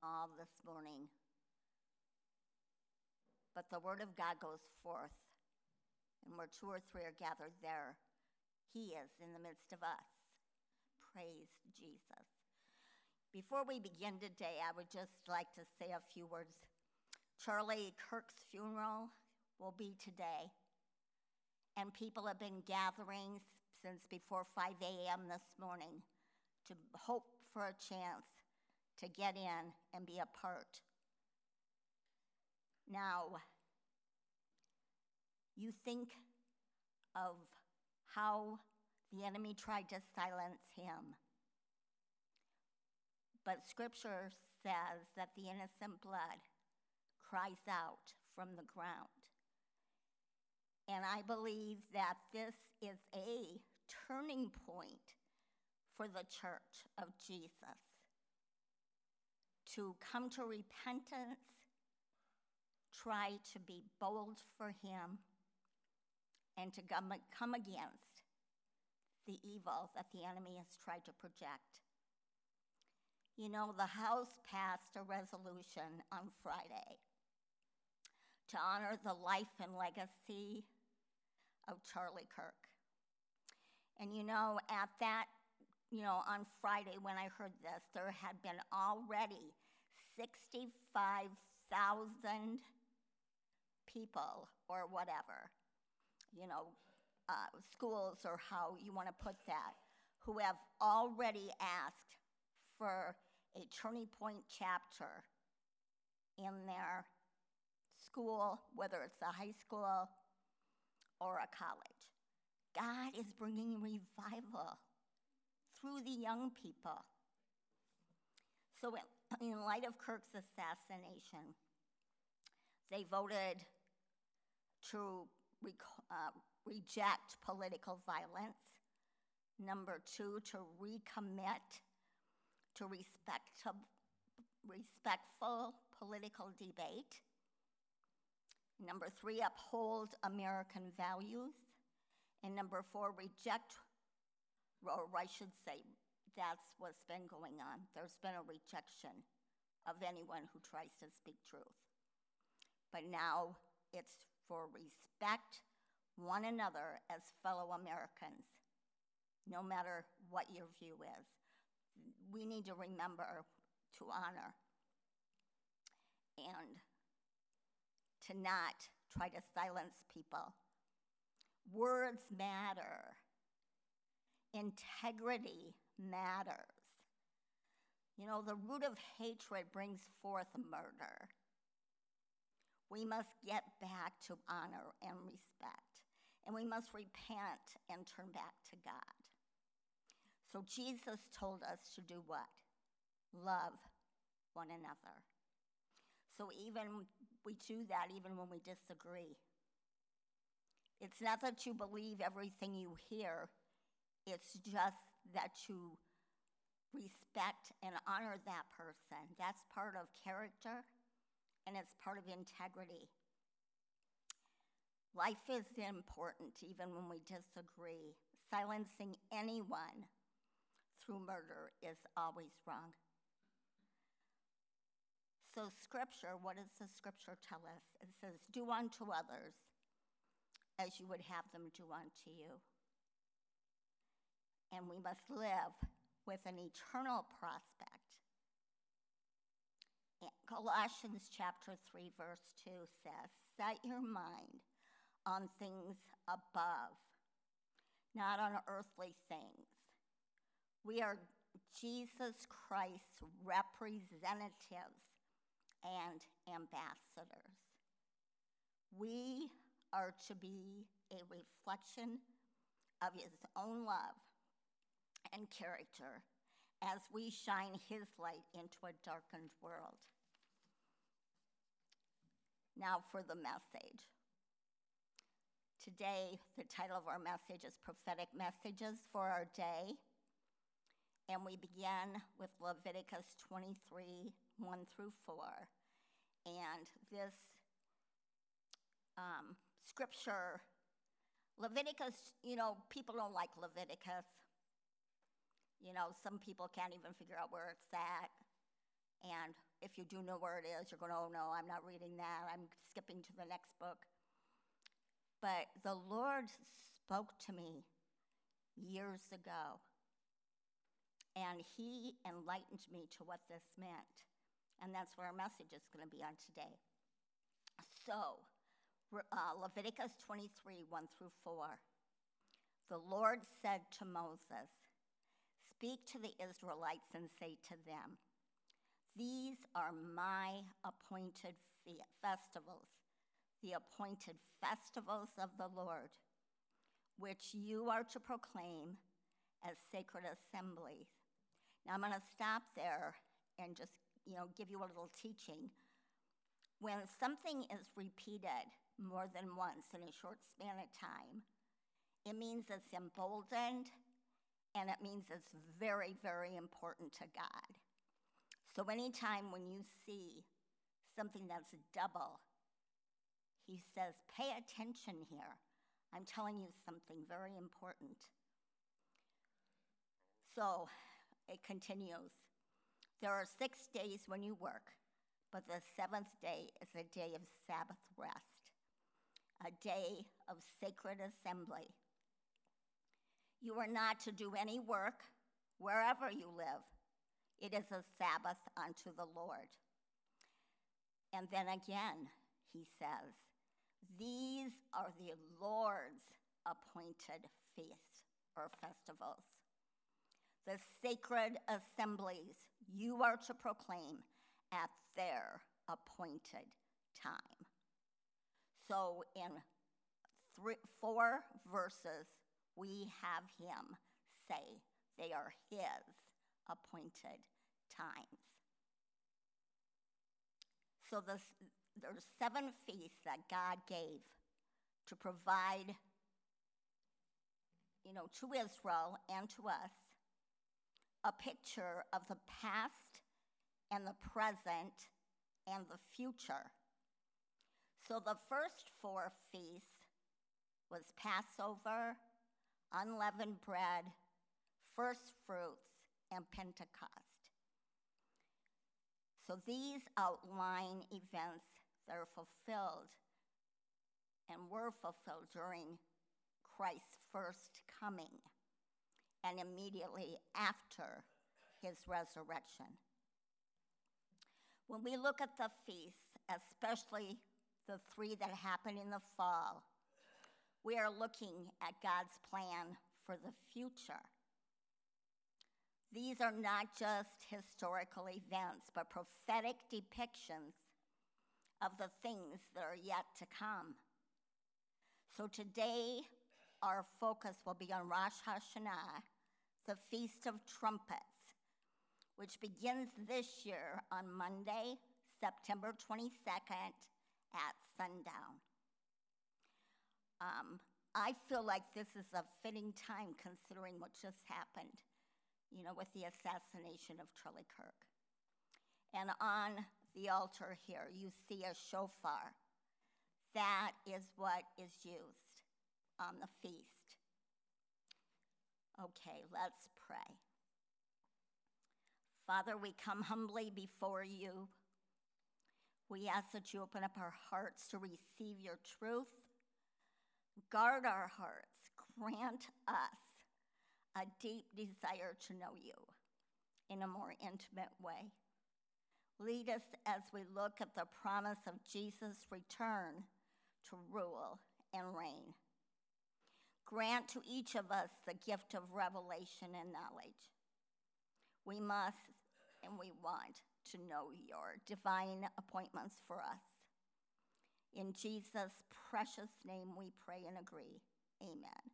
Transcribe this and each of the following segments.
all this morning. But the word of God goes forth, and where two or three are gathered there, he is in the midst of us. Praise Jesus. Before we begin today, I would just like to say a few words. Charlie Kirk's funeral will be today, and people have been gathering since before 5 a.m. this morning to hope for a chance to get in and be a part. Now, you think of how the enemy tried to silence him. But Scripture says that the innocent blood cries out from the ground. And I believe that this is a turning point for the church of Jesus to come to repentance, try to be bold for him, and to come against the evil that the enemy has tried to project. You know, the House passed a resolution on Friday to honor the life and legacy of Charlie Kirk. And you know, at that, on Friday when I heard this, there had been already 65,000 people or whatever, schools or how you want to put that, who have already asked for a Turning Point chapter in their school, whether it's a high school or a college. God is bringing revival through the young people. So in light of Kirk's assassination, they voted to reject political violence. Number 2, to recommit to respectful political debate. Number 3, uphold American values. And number 4, reject, or I should say, that's what's been going on. There's been a rejection of anyone who tries to speak truth. But now it's for respect one another as fellow Americans, no matter what your view is. We need to remember to honor and to not try to silence people. Words matter. Integrity matters. The root of hatred brings forth murder. We must get back to honor and respect, and we must repent and turn back to God. So Jesus told us to do what? Love one another. So even we do that even when we disagree. It's not that you believe everything you hear. It's just that you respect and honor that person. That's part of character, and it's part of integrity. Life is important even when we disagree. Silencing anyone through murder is always wrong. So Scripture, what does the Scripture tell us? It says, do unto others as you would have them do unto you. And we must live with an eternal prospect. Colossians chapter 3, verse 2 says, set your mind on things above, not on earthly things. We are Jesus Christ's representatives and ambassadors. We are to be a reflection of his own love and character as we shine his light into a darkened world. Now for the message. Today, the title of our message is Prophetic Messages for Our Day. And we begin with Leviticus 23, 1 through 4. And this scripture, Leviticus, people don't like Leviticus. Some people can't even figure out where it's at. And if you do know where it is, you're going, oh no, I'm not reading that. I'm skipping to the next book. But the Lord spoke to me years ago, and he enlightened me to what this meant. And that's where our message is going to be on today. So, Leviticus 23, 1 through 4. The Lord said to Moses, "Speak to the Israelites and say to them, these are my appointed festivals, the appointed festivals of the Lord, which you are to proclaim as sacred assemblies." Now I'm going to stop there and just, give you a little teaching. When something is repeated more than once in a short span of time, it means it's emboldened, and it means it's very, very important to God. So anytime when you see something that's double, he says, pay attention here. I'm telling you something very important. So it continues. There are 6 days when you work, but the 7th day is a day of Sabbath rest, a day of sacred assembly. You are not to do any work wherever you live. It is a Sabbath unto the Lord. And then again, he says, these are the Lord's appointed feasts or festivals, the sacred assemblies you are to proclaim at their appointed time. So in 4 verses, we have him say they are his appointed times. So there's 7 feasts that God gave to provide, to Israel and to us a picture of the past and the present and the future. So the first 4 feasts was Passover, unleavened bread, first fruits, and Pentecost. So these outline events that are fulfilled and were fulfilled during Christ's first coming and immediately after his resurrection. When we look at the feasts, especially the 3 that happen in the fall, we are looking at God's plan for the future. These are not just historical events, but prophetic depictions of the things that are yet to come. So today, our focus will be on Rosh Hashanah, the Feast of Trumpets, which begins this year on Monday, September 22nd at sundown. I feel like this is a fitting time considering what just happened, with the assassination of Charlie Kirk. And on the altar here, you see a shofar. That is what is used on the feast. Okay, let's pray. Father, we come humbly before you. We ask that you open up our hearts to receive your truth. Guard our hearts. Grant us a deep desire to know you in a more intimate way. Lead us as we look at the promise of Jesus' return to rule and reign. Grant to each of us the gift of revelation and knowledge. We must and we want to know your divine appointments for us. In Jesus' precious name we pray and agree. Amen.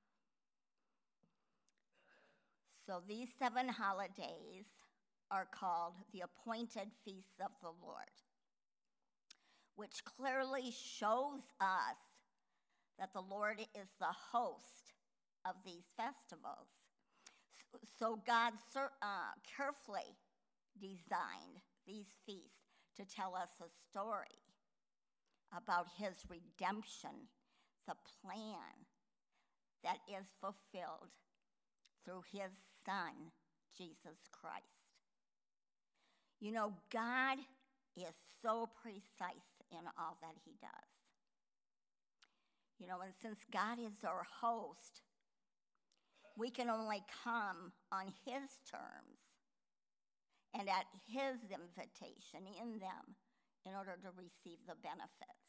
So these 7 holidays are called the appointed feasts of the Lord, which clearly shows us that the Lord is the host of these festivals. So God carefully designed these feasts to tell us a story about his redemption, the plan that is fulfilled through his Son, Jesus Christ. You know, God is so precise in all that he does. You know, and since God is our host, we can only come on his terms and at his invitation in them in order to receive the benefits.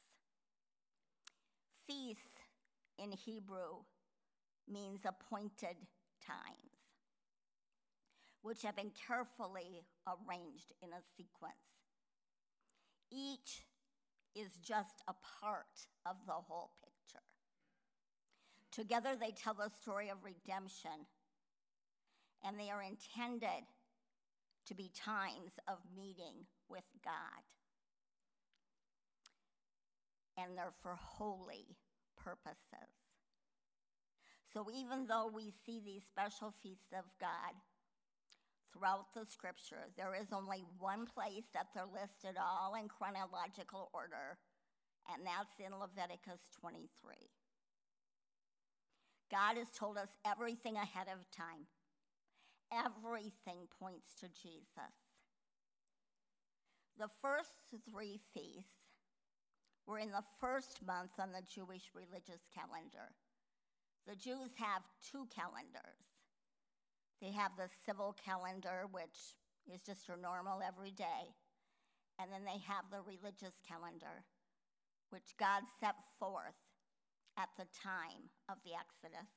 Feasts in Hebrew means appointed times, which have been carefully arranged in a sequence. Each is just a part of the whole picture. Together they tell the story of redemption, and they are intended to be times of meeting with God. And they're for holy purposes. So even though we see these special feasts of God throughout the scripture, there is only one place that they're listed all in chronological order, and that's in Leviticus 23. God has told us everything ahead of time. Everything points to Jesus. The first 3 feasts were in the first month on the Jewish religious calendar. The Jews have 2 calendars. They have the civil calendar, which is just your normal everyday, and then they have the religious calendar, which God set forth at the time of the Exodus.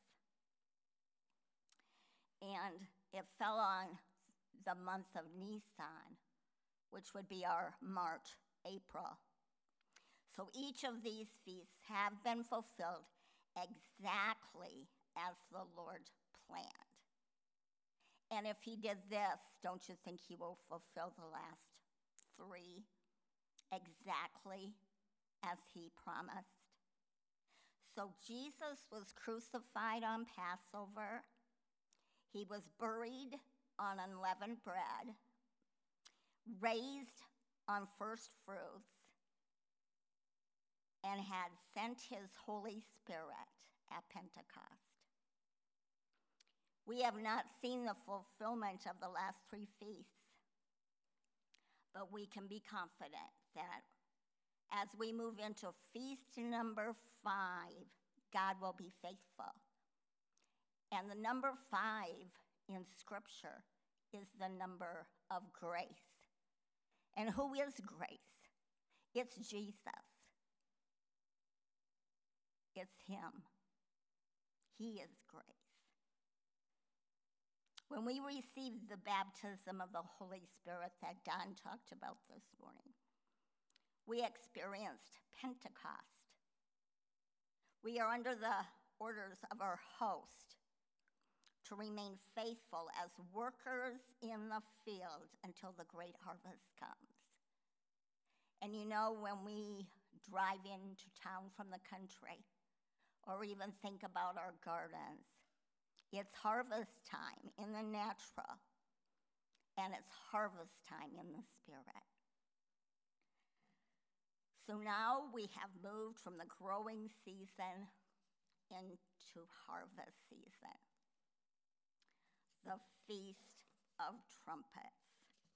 And it fell on the month of Nisan, which would be our March, April. So each of these feasts have been fulfilled exactly as the Lord planned. And if he did this, don't you think he will fulfill the last 3 exactly as he promised? So Jesus was crucified on Passover. He was buried on unleavened bread, raised on first fruits, and had sent his Holy Spirit at Pentecost. We have not seen the fulfillment of the last 3 feasts, but we can be confident that as we move into feast number 5, God will be faithful. And the number 5 in Scripture is the number of grace. And who is grace? It's Jesus. It's him. He is grace. When we received the baptism of the Holy Spirit that Don talked about this morning, we experienced Pentecost. We are under the orders of our host to remain faithful as workers in the field until the great harvest comes. And you know, when we drive into town from the country, or even think about our gardens, it's harvest time in the natural, and it's harvest time in the spirit. So now we have moved from the growing season into harvest season, the Feast of Trumpets.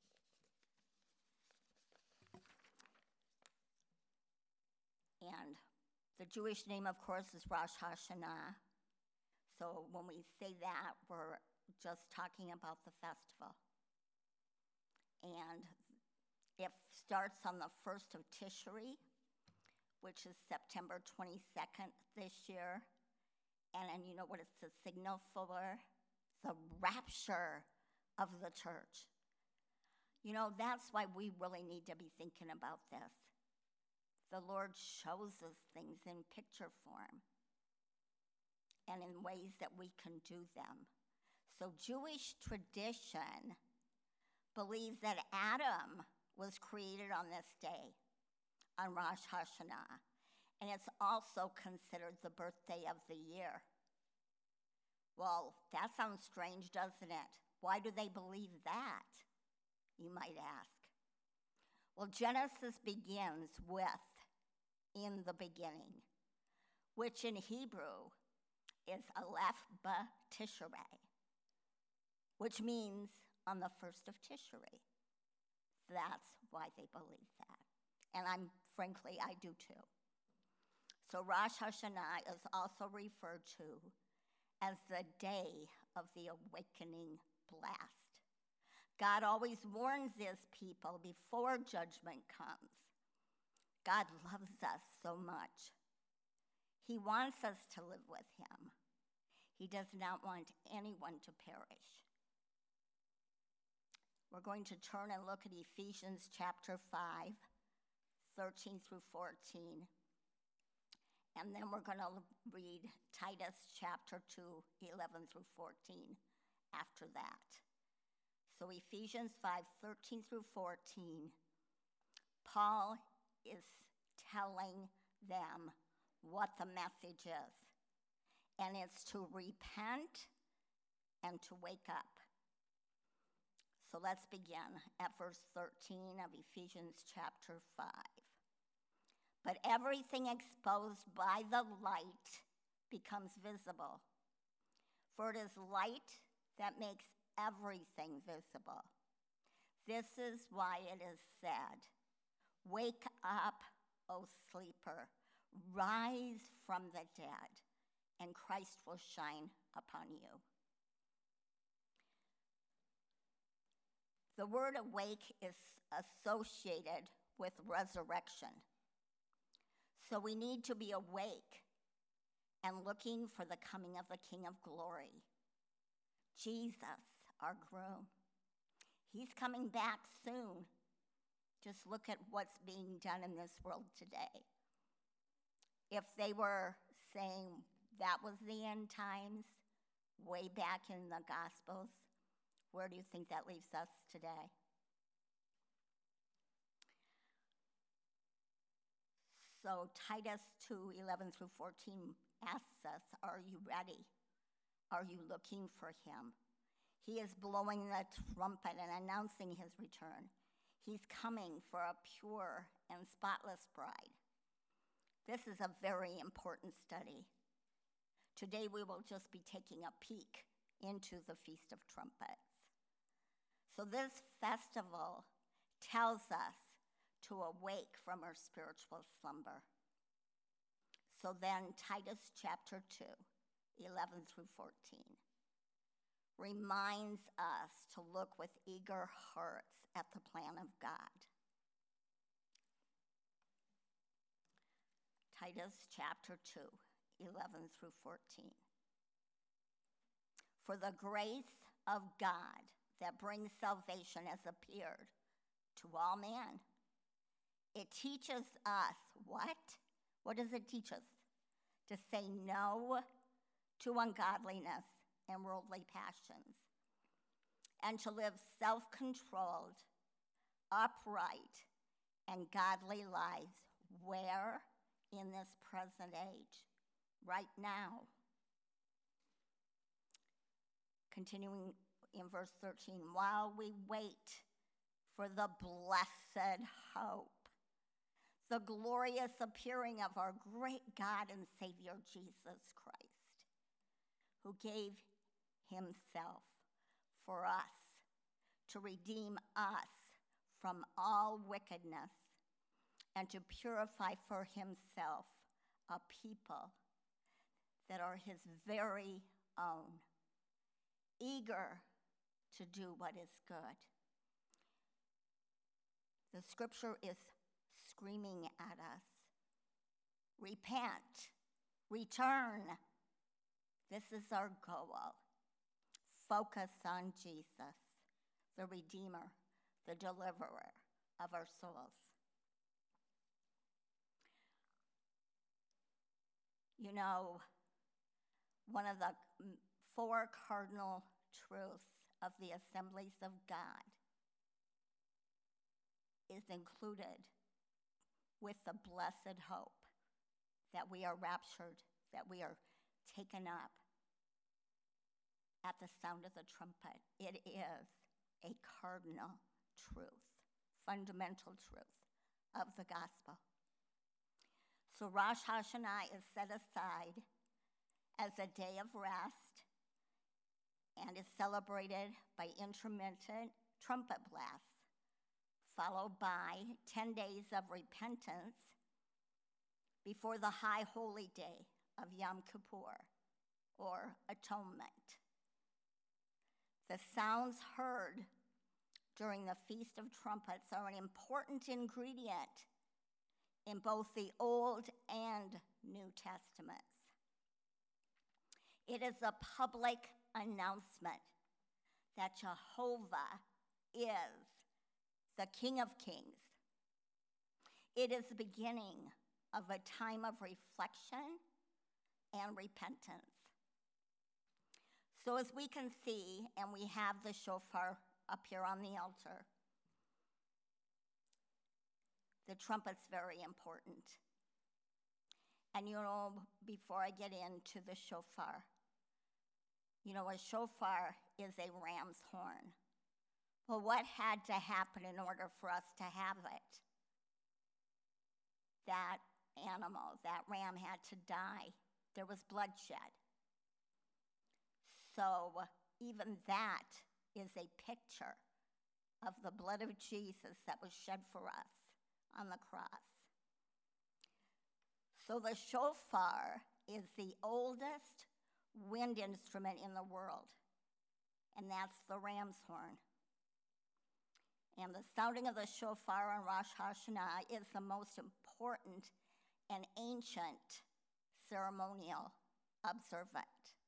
And the Jewish name, of course, is Rosh Hashanah. So when we say that, we're just talking about the festival. And it starts on the 1st of Tishri, which is September 22nd this year. And you know what it's a signal for? The rapture of the church. You know, that's why we really need to be thinking about this. The Lord shows us things in picture form and in ways that we can do them. So Jewish tradition believes that Adam was created on this day, on Rosh Hashanah, and it's also considered the birthday of the year. Well, that sounds strange, doesn't it? Why do they believe that, you might ask? Well, Genesis begins with in the beginning, which in Hebrew is Aleph Ba Tishrei, which means on the 1st of Tishri, That's why they believe that. And frankly, I do too. So Rosh Hashanah is also referred to as the day of the awakening blast. God always warns his people before judgment comes. God loves us so much. He wants us to live with him. He does not want anyone to perish. We're going to turn and look at Ephesians chapter 5, 13 through 14. And then we're going to read Titus chapter 2, 11 through 14 after that. So Ephesians 5, 13 through 14, Paul is telling them what the message is. And it's to repent and to wake up. So let's begin at verse 13 of Ephesians chapter 5. But everything exposed by the light becomes visible. For it is light that makes everything visible. This is why it is said, "Wake up, O sleeper, rise from the dead, and Christ will shine upon you." The word awake is associated with resurrection. So we need to be awake and looking for the coming of the King of Glory, Jesus, our groom. He's coming back soon. Just look at what's being done in this world today. If they were saying that was the end times way back in the Gospels, where do you think that leaves us today? So Titus 2, 11 through 14 asks us, are you ready? Are you looking for him? He is blowing the trumpet and announcing his return. He's coming for a pure and spotless bride. This is a very important study. Today we will just be taking a peek into the Feast of Trumpets. So this festival tells us to awake from our spiritual slumber. So then Titus chapter 2, 11 through 14, reminds us to look with eager hearts at the plan of God. Titus chapter 2, 11 through 14. For the grace of God that brings salvation has appeared to all men. It teaches us what? What does it teach us? To say no to ungodliness and worldly passions, and to live self-controlled, upright, and godly lives. Where? In this present age, right now. Continuing in verse 13, while we wait for the blessed hope, the glorious appearing of our great God and Savior Jesus Christ, who gave himself for us to redeem us from all wickedness and to purify for himself a people that are his very own, eager to do what is good. The scripture is screaming at us. Repent, return. This is our goal. Focus on Jesus, the Redeemer, the Deliverer of our souls. You know, one of the 4 cardinal truths of the Assemblies of God is included with the blessed hope that we are raptured, that we are taken up at the sound of the trumpet. It is a cardinal truth, fundamental truth of the gospel. So Rosh Hashanah is set aside as a day of rest and is celebrated by intermittent trumpet blasts followed by 10 days of repentance before the high holy day of Yom Kippur, or atonement. The sounds heard during the Feast of Trumpets are an important ingredient in both the Old and New Testaments. It is a public announcement that Jehovah is the King of Kings. It is the beginning of a time of reflection and repentance. So as we can see, and we have the shofar up here on the altar, the trumpet's very important. And before I get into the shofar, a shofar is a ram's horn. Well, what had to happen in order for us to have it? That animal, that ram had to die. There was bloodshed. So even that is a picture of the blood of Jesus that was shed for us on the cross. So the shofar is the oldest wind instrument in the world, and that's the ram's horn. And the sounding of the shofar on Rosh Hashanah is the most important and ancient ceremonial observant.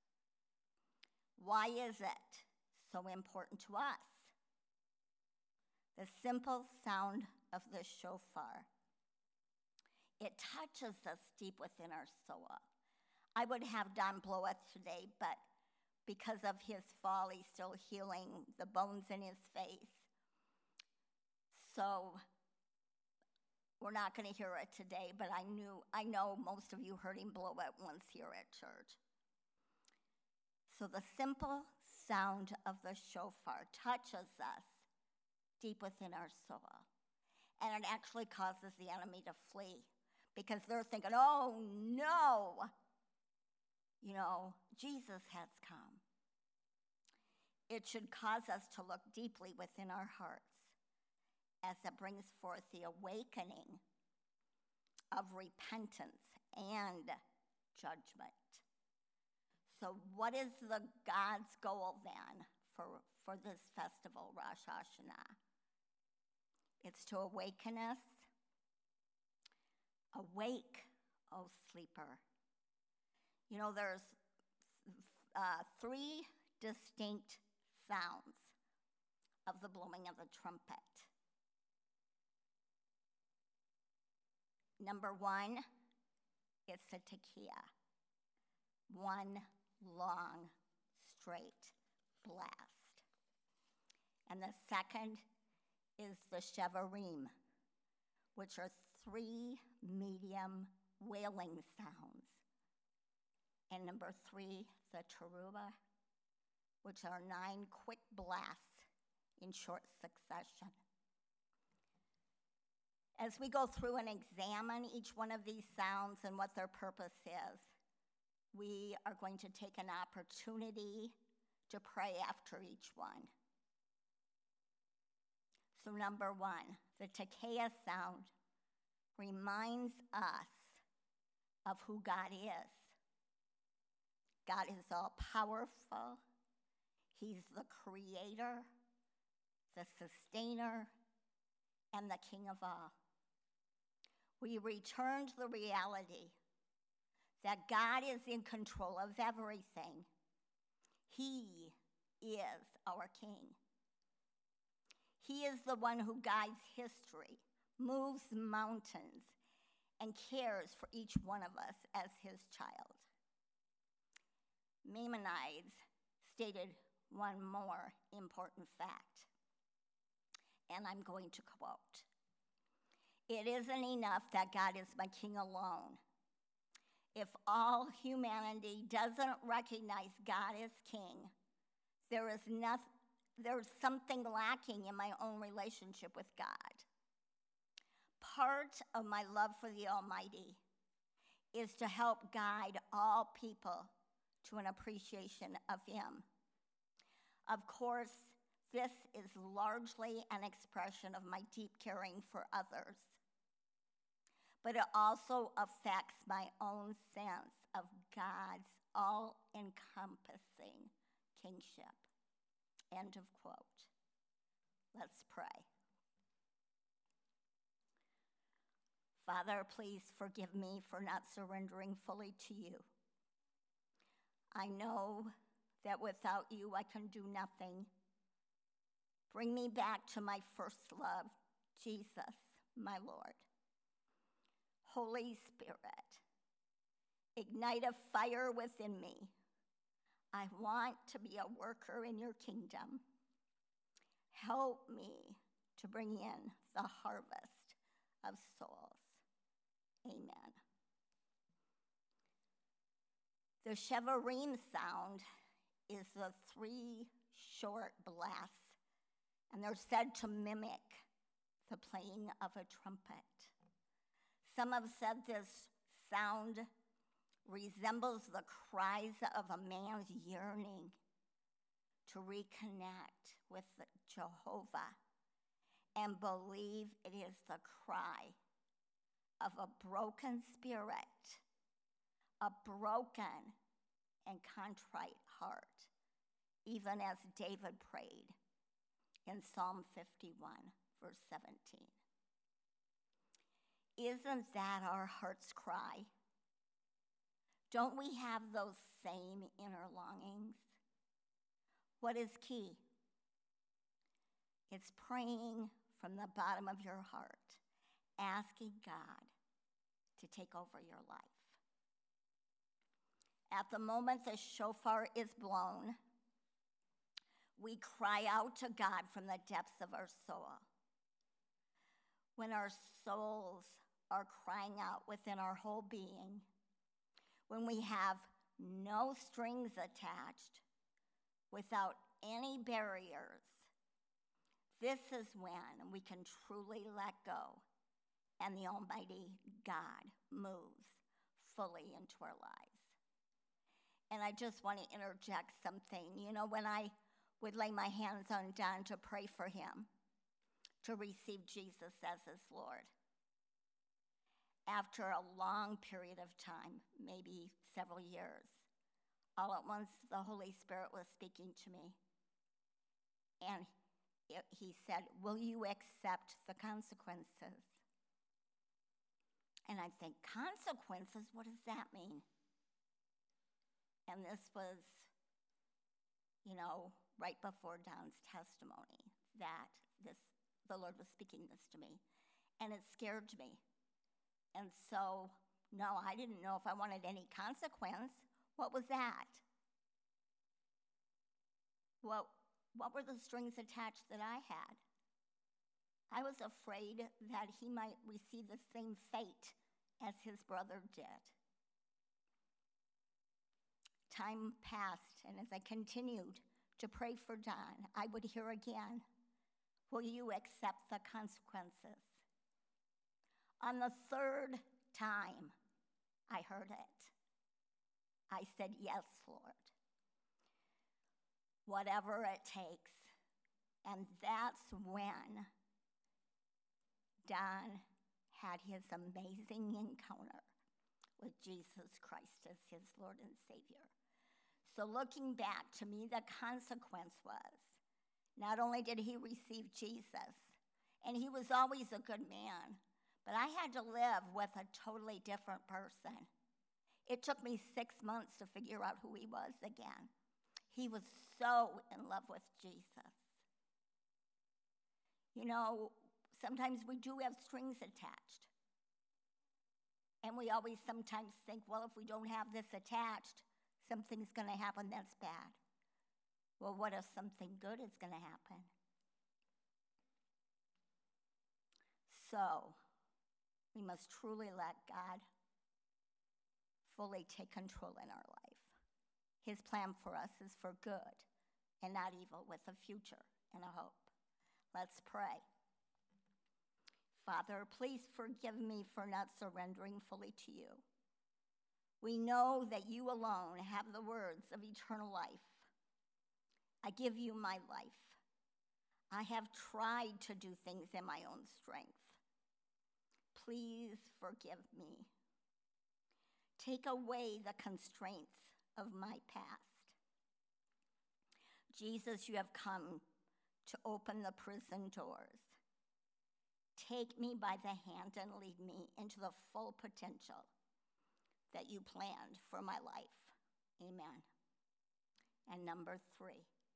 Why is it so important to us? The simple sound of the shofar, it touches us deep within our soul. I would have Don blow it today, but because of his fall, he's still healing the bones in his face. So we're not going to hear it today, but I know most of you heard him blow it once here at church. So the simple sound of the shofar touches us deep within our soul. And it actually causes the enemy to flee because they're thinking, oh no, Jesus has come. It should cause us to look deeply within our hearts as it brings forth the awakening of repentance and judgment. So what is God's goal then for this festival, Rosh Hashanah? It's to awaken us. Awake, O sleeper. There's 3 distinct sounds of the blowing of the trumpet. Number 1, it's a tekiah. One long, straight blast. And the second is the shevarim, which are 3 medium wailing sounds. And number 3, the teruah, which are 9 quick blasts in short succession. As we go through and examine each one of these sounds and what their purpose is, we are going to take an opportunity to pray after each one. So number 1, the tekiah sound reminds us of who God is. God is all powerful. He's the creator, the sustainer, and the King of all. We return to the reality that God is in control of everything. He is our King. He is the one who guides history, moves mountains, and cares for each one of us as his child. Maimonides stated one more important fact, and I'm going to quote, "It isn't enough that God is my King alone. If all humanity doesn't recognize God as King, there's something lacking in my own relationship with God. Part of my love for the Almighty is to help guide all people to an appreciation of him. Of course, This is largely an expression of my deep caring for others, but it also affects my own sense of God's all-encompassing kingship. End of quote. Let's pray. Father, please forgive me for not surrendering fully to you. I know that without you I can do nothing. Bring me back to my first love, Jesus, my Lord. Holy Spirit, ignite a fire within me. I want to be a worker in your kingdom. Help me to bring in the harvest of souls. Amen. The Shevarim sound is the 3 short blasts, and they're said to mimic the playing of a trumpet. Some have said this sound resembles the cries of a man's yearning to reconnect with Jehovah and believe it is the cry of a broken spirit, a broken and contrite heart, even as David prayed in Psalm 51, verse 17. Isn't that our heart's cry? Don't we have those same inner longings? What is key? It's praying from the bottom of your heart, asking God to take over your life. At the moment the shofar is blown, we cry out to God from the depths of our soul. When our souls are crying out within our whole being, when we have no strings attached, without any barriers, this is when we can truly let go and the Almighty God moves fully into our lives. And I just want to interject something. You know, when I would lay my hands on Don to pray for him, to receive Jesus as his Lord, after a long period of time, maybe several years, all at once the Holy Spirit was speaking to me. And he said, "Will you accept the consequences?" And I think, consequences? What does that mean? And this was, right before Don's testimony that the Lord was speaking this to me. And it scared me. And so, no, I didn't know if I wanted any consequence. What was that? What were the strings attached that I had? I was afraid that he might receive the same fate as his brother did. Time passed, and as I continued to pray for Don, I would hear again, "Will you accept the consequences?" On the 3rd time, I heard it. I said, "Yes, Lord. Whatever it takes." And that's when Don had his amazing encounter with Jesus Christ as his Lord and Savior. So looking back, to me, the consequence was, not only did he receive Jesus, and he was always a good man, but I had to live with a totally different person. It took me 6 months to figure out who he was again. He was so in love with Jesus. Sometimes we do have strings attached. And we always sometimes think, well, if we don't have this attached, something's going to happen that's bad. Well, what if something good is going to happen? So, we must truly let God fully take control in our life. His plan for us is for good and not evil, with a future and a hope. Let's pray. Father, please forgive me for not surrendering fully to you. We know that you alone have the words of eternal life. I give you my life. I have tried to do things in my own strength. Please forgive me. Take away the constraints of my past. Jesus, you have come to open the prison doors. Take me by the hand and lead me into the full potential that you planned for my life. Amen. And number 3,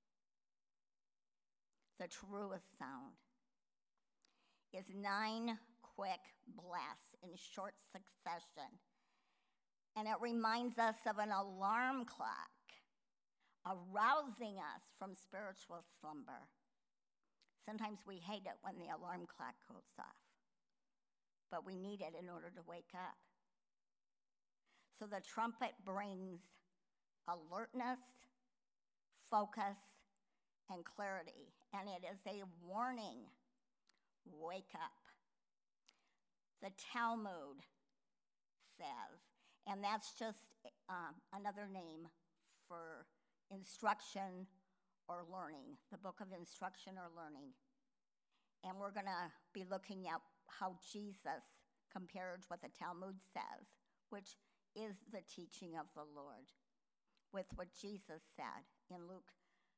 the truest sound is 9 quick blasts in short succession. And it reminds us of an alarm clock arousing us from spiritual slumber. Sometimes we hate it when the alarm clock goes off, but we need it in order to wake up. So the trumpet brings alertness, focus, and clarity, and it is a warning. Wake up. The Talmud says, and that's just another name for instruction or learning, the book of instruction or learning. And we're going to be looking at how Jesus compared what the Talmud says, which is the teaching of the Lord, with what Jesus said in Luke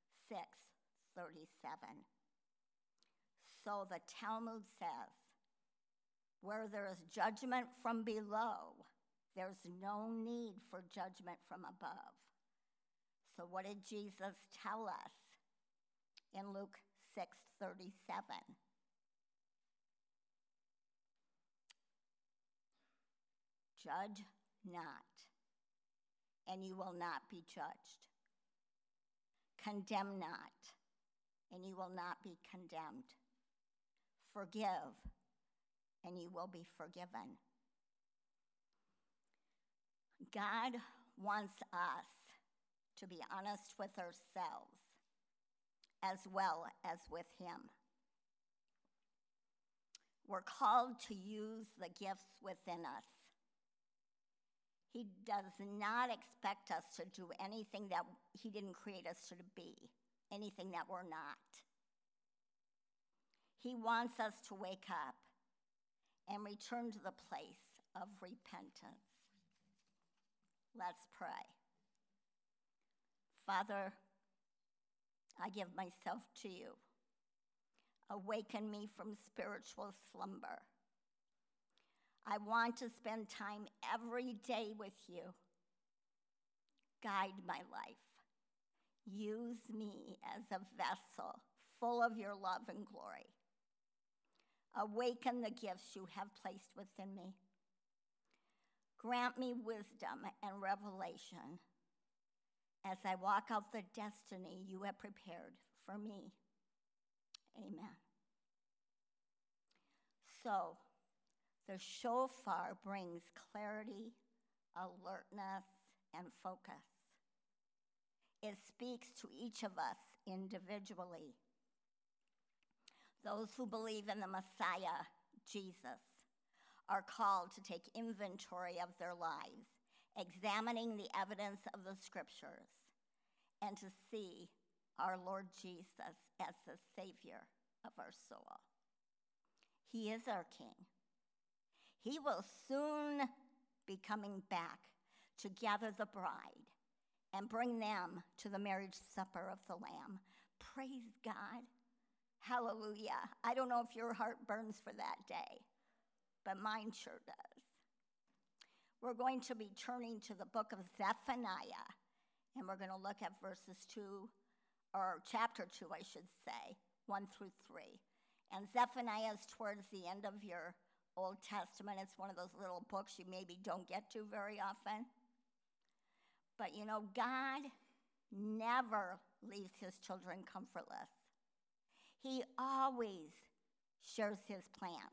6:37. So the Talmud says, where there is judgment from below, there's no need for judgment from above. So what did Jesus tell us in Luke 6:37? Judge not, and you will not be judged. Condemn not, and you will not be condemned. Forgive, and you will be forgiven. God wants us to be honest with ourselves as well as with Him. We're called to use the gifts within us. He does not expect us to do anything that He didn't create us to be, anything that we're not. He wants us to wake up and return to the place of repentance. Let's pray. Father, I give myself to you. Awaken me from spiritual slumber. I want to spend time every day with you. Guide my life. Use me as a vessel full of your love and glory. Awaken the gifts you have placed within me. Grant me wisdom and revelation as I walk out the destiny you have prepared for me. Amen. So, the shofar brings clarity, alertness, and focus. It speaks to each of us individually. Those who believe in the Messiah, Jesus, are called to take inventory of their lives, examining the evidence of the scriptures, and to see our Lord Jesus as the Savior of our soul. He is our King. He will soon be coming back to gather the bride and bring them to the marriage supper of the Lamb. Praise God. Hallelujah. I don't know if your heart burns for that day, but mine sure does. We're going to be turning to the book of Zephaniah, and we're going to look at chapter 2, I should say, 1 through 3. And Zephaniah is towards the end of your Old Testament. It's one of those little books you maybe don't get to very often. But you know, God never leaves his children comfortless. He always shares his plan.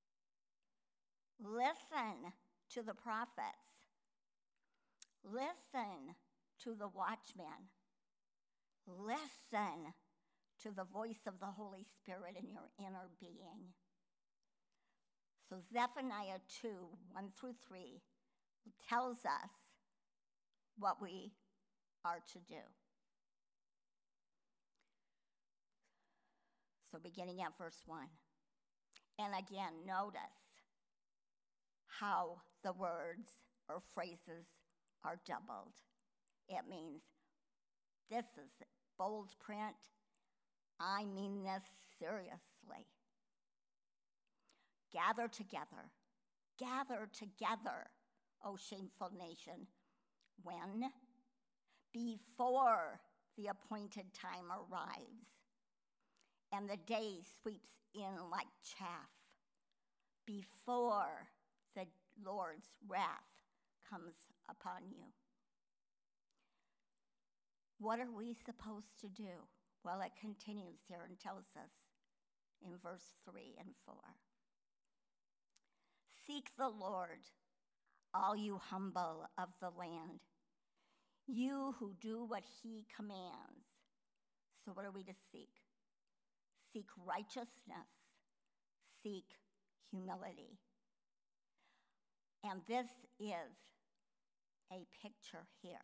Listen to the prophets. Listen to the watchmen. Listen to the voice of the Holy Spirit in your inner being. So Zephaniah 2, 1 through 3 tells us what we are to do. So beginning at verse 1. And again, notice how the words or phrases are doubled. It means, this is bold print. I mean this seriously. Gather together. Gather together, O shameful nation. When? Before the appointed time arrives and the day sweeps in like chaff, before the Lord's wrath comes upon you. What are we supposed to do? Well, it continues here and tells us in verse 3 and 4. Seek the Lord, all you humble of the land, you who do what he commands. So what are we to seek? Seek righteousness. Seek humility. And this is a picture here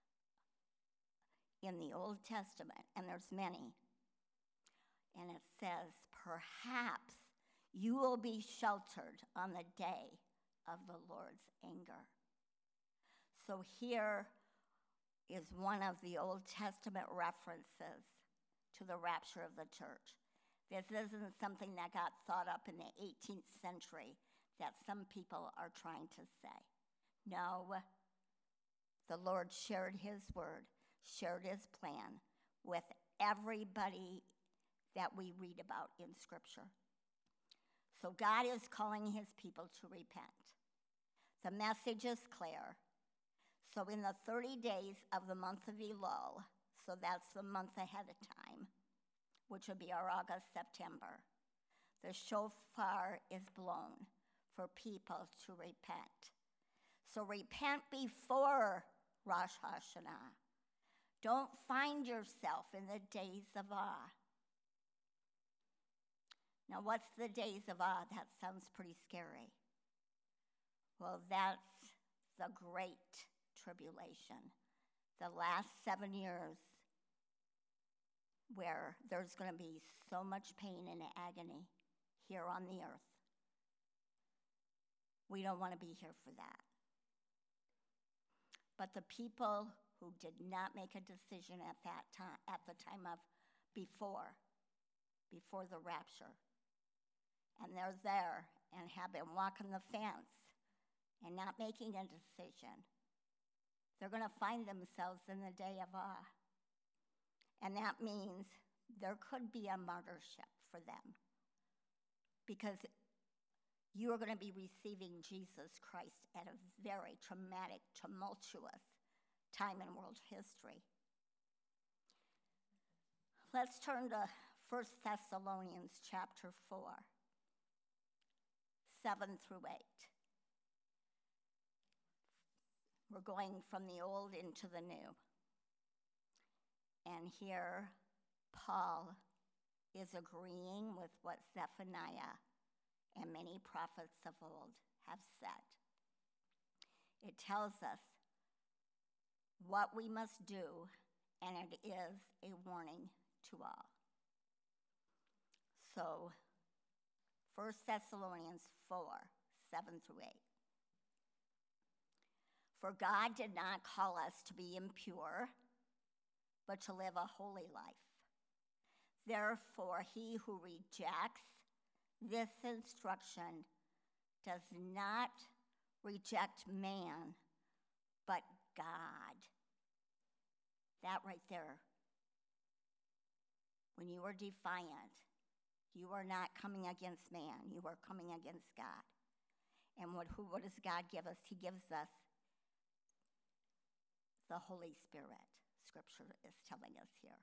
in the Old Testament, and there's many. And it says, perhaps you will be sheltered on the day of the Lord's anger. So here is one of the Old Testament references to the rapture of the church. This isn't something that got thought up in the 18th century that some people are trying to say. No, the Lord shared his word, shared his plan with everybody that we read about in Scripture. So God is calling his people to repent. The message is clear. So in the 30 days of the month of Elul, so that's the month ahead of time, which would be our August, September, the shofar is blown for people to repent. So repent before Rosh Hashanah. Don't find yourself in the days of awe. Now, what's the days of awe? That sounds pretty scary. Well, that's the Great Tribulation, the last 7 years where there's going to be so much pain and agony here on the earth. We don't want to be here for that. But the people who did not make a decision at that time, at the time of before the rapture, and they're there and have been walking the fence and not making a decision, they're going to find themselves in the day of awe. And that means there could be a martyrship for them, because you are going to be receiving Jesus Christ at a very traumatic, tumultuous time in world history. Let's turn to 1 Thessalonians chapter 4, 7 through 8. We're going from the old into the new. And here, Paul is agreeing with what Zephaniah and many prophets of old have said. It tells us what we must do, and it is a warning to all. So, 1 Thessalonians 4, 7 through 8. For God did not call us to be impure, but to live a holy life. Therefore, he who rejects this instruction does not reject man, but God. That right there. When you are defiant, you are not coming against man, you are coming against God. And what does God give us? He gives us the Holy Spirit. Scripture is telling us here.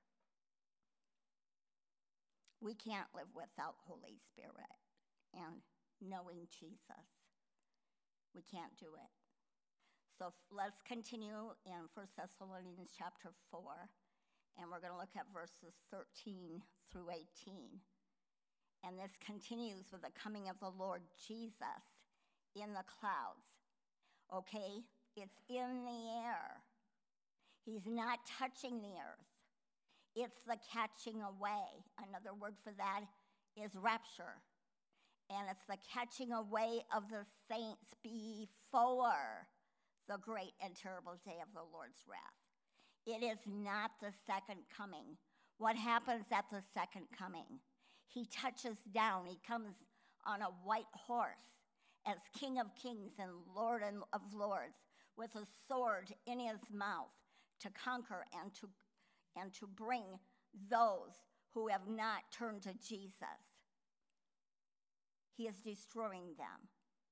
We can't live without Holy Spirit and knowing Jesus. We can't do it. So let's continue in 1 Thessalonians chapter 4, and we're going to look at verses 13 through 18. And this continues with the coming of the Lord Jesus in the clouds. Okay? It's in the air. He's not touching the earth. It's the catching away. Another word for that is rapture. And it's the catching away of the saints before the great and terrible day of the Lord's wrath. It is not the second coming. What happens at the second coming? He touches down. He comes on a white horse as King of Kings and Lord of Lords, with a sword in his mouth to conquer and to bring those who have not turned to Jesus. He is destroying them.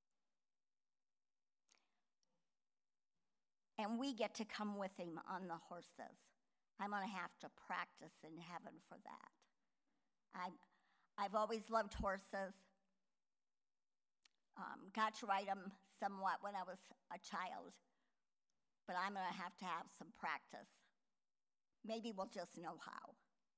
And we get to come with him on the horses. I'm going to have to practice in heaven for that. I've always loved horses. Got to ride them somewhat when I was a child, but I'm going to have some practice. Maybe we'll just know how.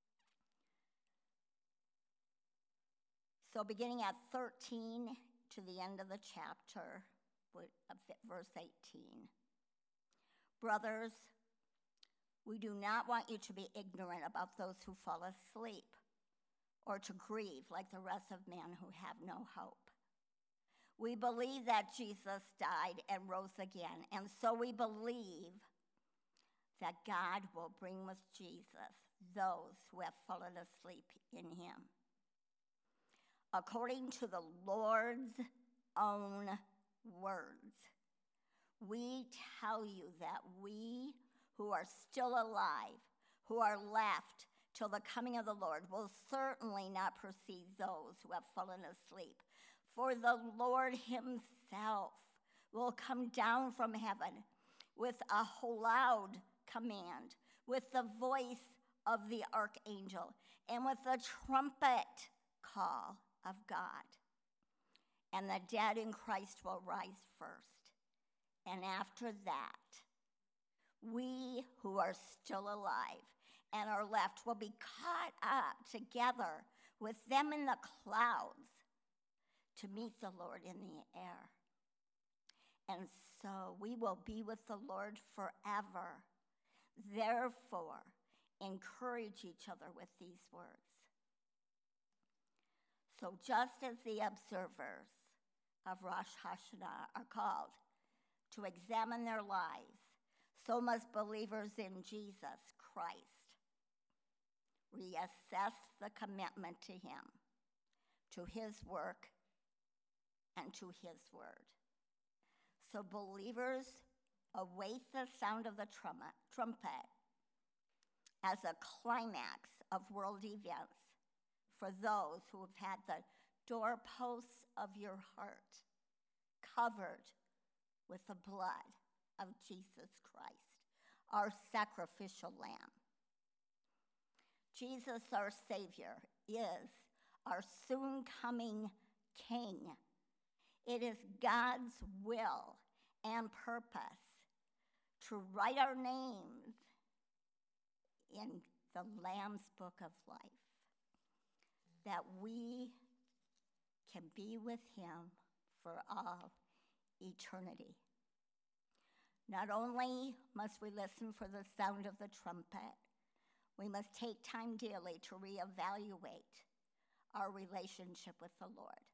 So beginning at 13 to the end of the chapter, verse 18. Brothers, we do not want you to be ignorant about those who fall asleep, or to grieve like the rest of men who have no hope. We believe that Jesus died and rose again, and so we believe that God will bring with Jesus those who have fallen asleep in him. According to the Lord's own words, we tell you that we who are still alive, who are left till the coming of the Lord, will certainly not precede those who have fallen asleep. For the Lord himself will come down from heaven with a loud command, with the voice of the archangel, and with the trumpet call of God. And the dead in Christ will rise first. And after that, we who are still alive and are left will be caught up together with them in the clouds to meet the Lord in the air. And so we will be with the Lord forever. Therefore, encourage each other with these words. So just as the observers of Rosh Hashanah are called to examine their lives, so must believers in Jesus Christ reassess the commitment to him, to his work, and to his word. So believers await the sound of the trumpet as a climax of world events for those who have had the doorposts of your heart covered with the blood of Jesus Christ, our sacrificial lamb. Jesus, our Savior, is our soon-coming King. It is God's will and purpose to write our names in the Lamb's Book of Life, that we can be with him for all eternity. Not only must we listen for the sound of the trumpet, we must take time daily to reevaluate our relationship with the Lord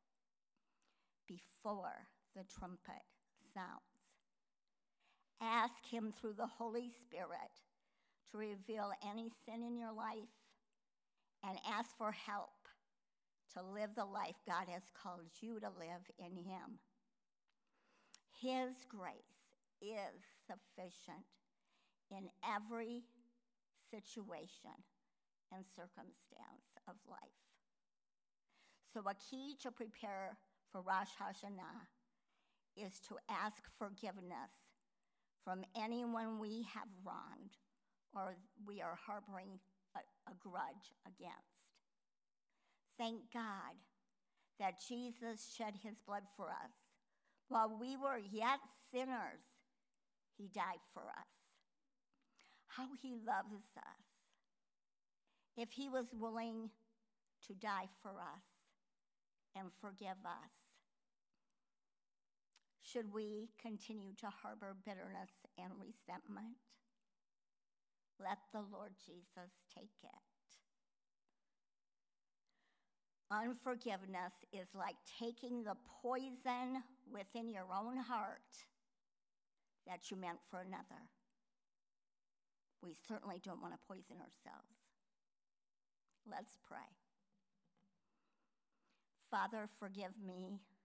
before the trumpet sounds. Ask him through the Holy Spirit to reveal any sin in your life and ask for help to live the life God has called you to live in him. His grace is sufficient in every situation and circumstance of life. So a key to prepare for Rosh Hashanah is to ask forgiveness from anyone we have wronged or we are harboring a grudge against. Thank God that Jesus shed his blood for us. While we were yet sinners, he died for us. How he loves us. If he was willing to die for us and forgive us, should we continue to harbor bitterness and resentment? Let the Lord Jesus take it. Unforgiveness is like taking the poison within your own heart that you meant for another. We certainly don't want to poison ourselves. Let's pray. Father, forgive me